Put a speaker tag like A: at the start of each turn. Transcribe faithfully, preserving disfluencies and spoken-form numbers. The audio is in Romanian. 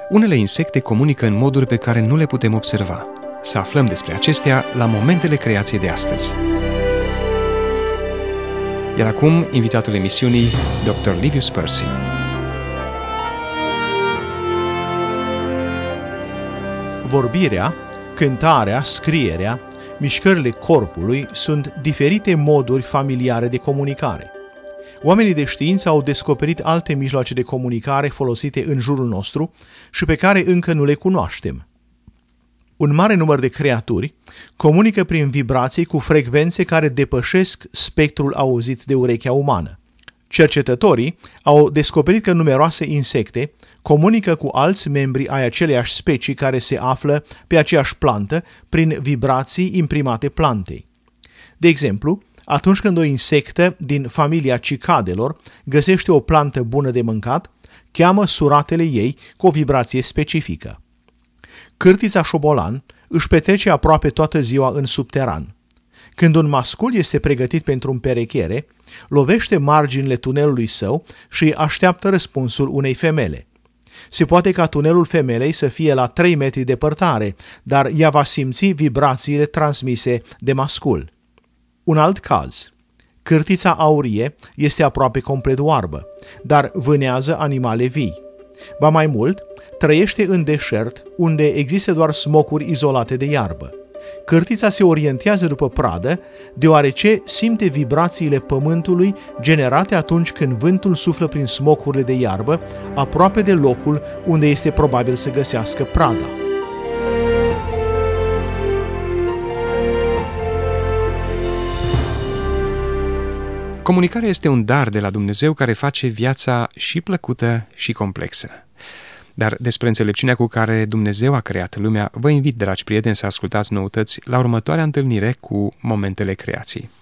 A: Unele insecte comunică în moduri pe care nu le putem observa. Să aflăm despre acestea la momentele creației de astăzi. Iar acum, invitatul emisiunii, doctor Livius Percy.
B: Vorbirea, cântarea, scrierea, mișcările corpului sunt diferite moduri familiare de comunicare. Oamenii de știință au descoperit alte mijloace de comunicare folosite în jurul nostru și pe care încă nu le cunoaștem. Un mare număr de creaturi comunică prin vibrații cu frecvențe care depășesc spectrul auzit de urechea umană. Cercetătorii au descoperit că numeroase insecte comunică cu alți membri ai aceleiași specii care se află pe aceeași plantă prin vibrații imprimate plantei. De exemplu, atunci când o insectă din familia cicadelor găsește o plantă bună de mâncat, cheamă suratele ei cu o vibrație specifică. Cârtița șobolan își petrece aproape toată ziua în subteran. Când un mascul este pregătit pentru împerechiere, lovește marginile tunelului său și așteaptă răspunsul unei femele. Se poate ca tunelul femelei să fie la trei metri departare, dar ea va simți vibrațiile transmise de mascul. Un alt caz. Cârtița aurie este aproape complet oarbă, dar vânează animale vii. Ba mai mult, trăiește în deșert, unde există doar smocuri izolate de iarbă. Cârtița se orientează după pradă, deoarece simte vibrațiile pământului generate atunci când vântul suflă prin smocurile de iarbă, aproape de locul unde este probabil să găsească prada.
A: Comunicarea este un dar de la Dumnezeu care face viața și plăcută și complexă. Dar despre înțelepciunea cu care Dumnezeu a creat lumea, vă invit, dragi prieteni, să ascultați noutăți la următoarea întâlnire cu Momentele Creației.